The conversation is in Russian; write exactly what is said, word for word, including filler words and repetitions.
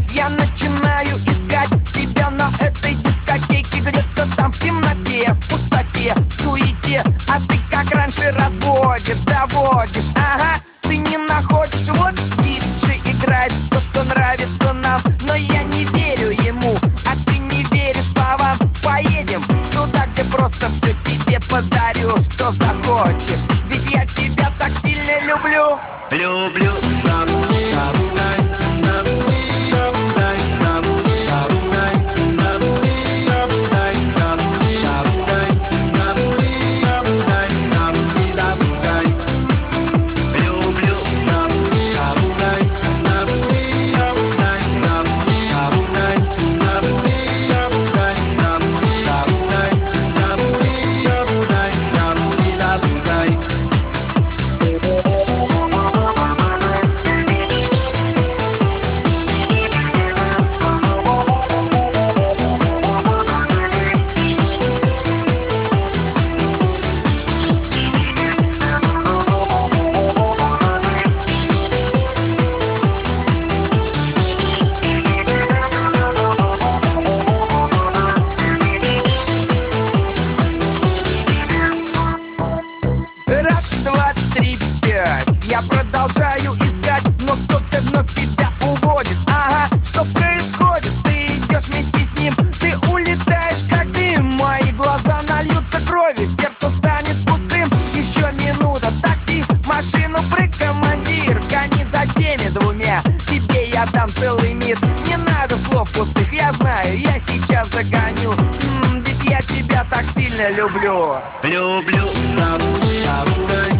Я начинаю искать тебя на этой дискотеке, где-то там в темноте, в пустоте, в суете. А ты как раньше разводишь, доводишь, ага. Ты не находишь, вот диджей играет то, что нравится нам, но я не верю ему, а ты не веришь словам. Поедем туда, где просто все тебе подарю, что захочешь, ведь я тебя так сильно люблю. Люблю. Я продолжаю искать, но кто-то вновь тебя уводит. Ага, что происходит? Ты идешь вместе с ним, ты улетаешь как дым. Мои глаза нальются кровью, сердце станет пустым. Еще минута, такси, машину прыг, командир. Гони за теми двумя, тебе я дам целый мир. Не надо слов пустых, я знаю, я сейчас загоню. М-м, ведь я тебя так сильно люблю. Люблю.